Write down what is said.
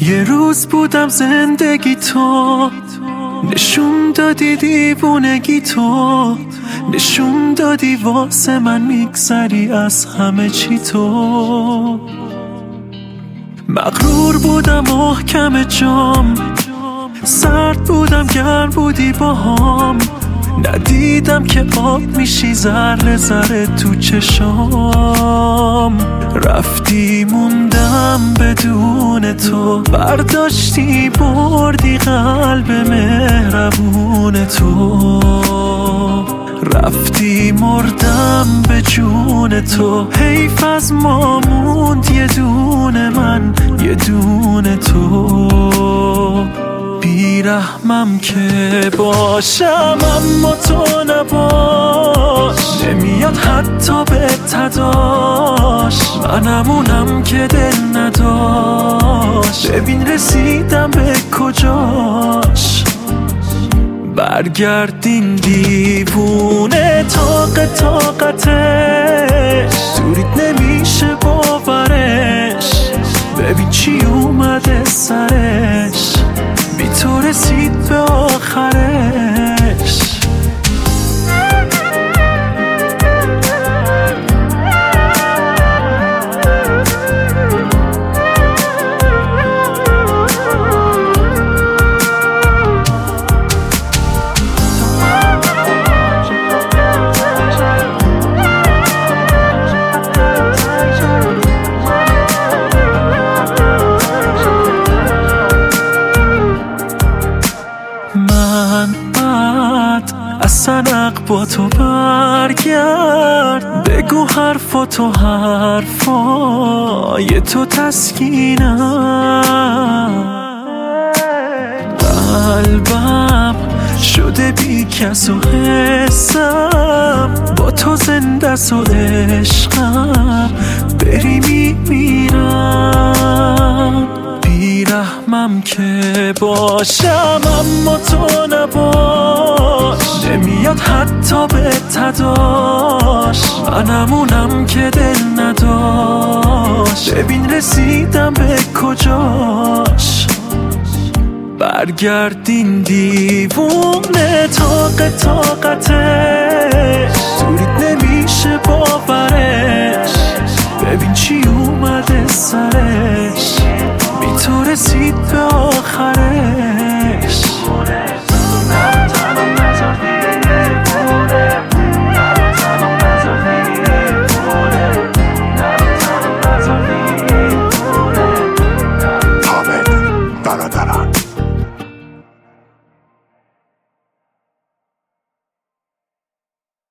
یه روز بودم زندگی تو، نشون دادی دیوونگی تو، نشون دادی واسه من میگذری از همه چی تو. مغرور بودم محکم جام، سرد بودم گرم بودی باهام، ندیدم که آب میشی ذره ذره تو چشام. رفتی موندم بدون تو، برداشتی بردی قلب مهربون تو. رفتی مردم به جون تو، حیف از ما موند یه دونه من یه دونه تو. بیرحمم که باشم اما تو نباش، نمیاد حتی به تداش، منمونم که دل نداشت. ببین رسیدم به کجاش، برگردین دیوونه طاقتش، دوریت نمیشه باورش. ببین چی اومده سرش، بی تو رسید به آخرش. سنق با تو برگرد، بگو حرفاتو حرفای تو تسکینم. قلبم شده بی کس و حسم، با تو زنده س و عشقم، بری میمیرم. بیرحمم که باشم اما تو نباش، نمیاد حتی به تداش، منمونم که دل نداشت. ببین رسیدم به کجاش، برگردین دیوونه طاقتش، دوریت نمیشه باورش. ببین چی اومده سرش، بی تو رسید به